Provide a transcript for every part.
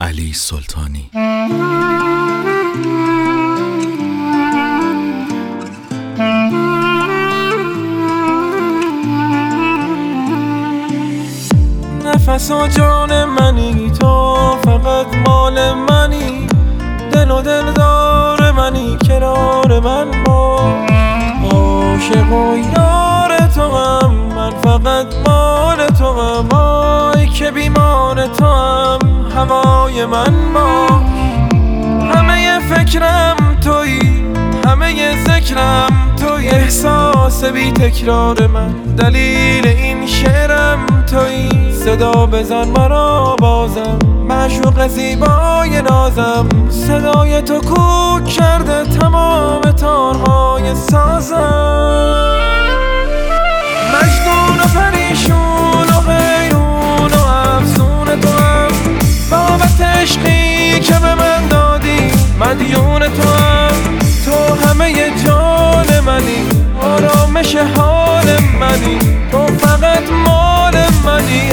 علی سلطانی. نفس و جان منی، تو فقط مال منی، دل و دلدار منی، کنار من با عاشق و یار تو هم، من فقط مال تو هم، آی که بیمان تو هم، هوای من با همه فکرم تویی، همه ذکرم تویی، احساس بی تکرار من، دلیل این شعرم تویی، صدا بزن مرا بازم، معشوق زیبای نازم، صدای تو کوک کرده تمام تارهای سازم، مجنون و پریشون و حیرون و افسون تو هم، بابت عشقی که به من دادی مدیون تو هم، تو همه جان منی، آرامش حال منی، تو فقط مال منی،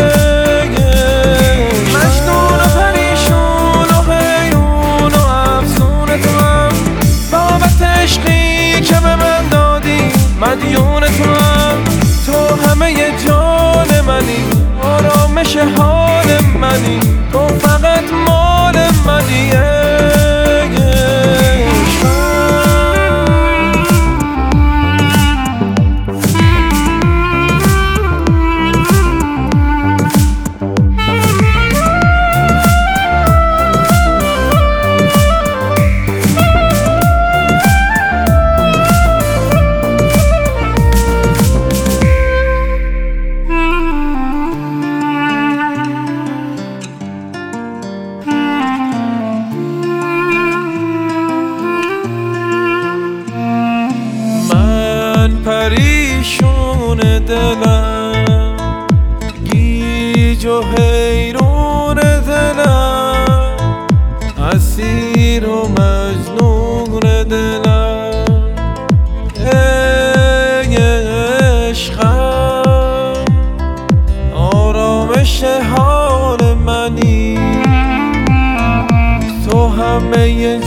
مجنون و پریشون و حیرون و افسون تو هم، بابت عشقی که به من دادی مدیون تو هم، تو همه جان منی، آرامش حال منی، تو فقط مال منی. پریشون دلم، گیج و حیرون دلم، اسیر و مجنون دلم، ای عشقم آرامش حال منی، تو همه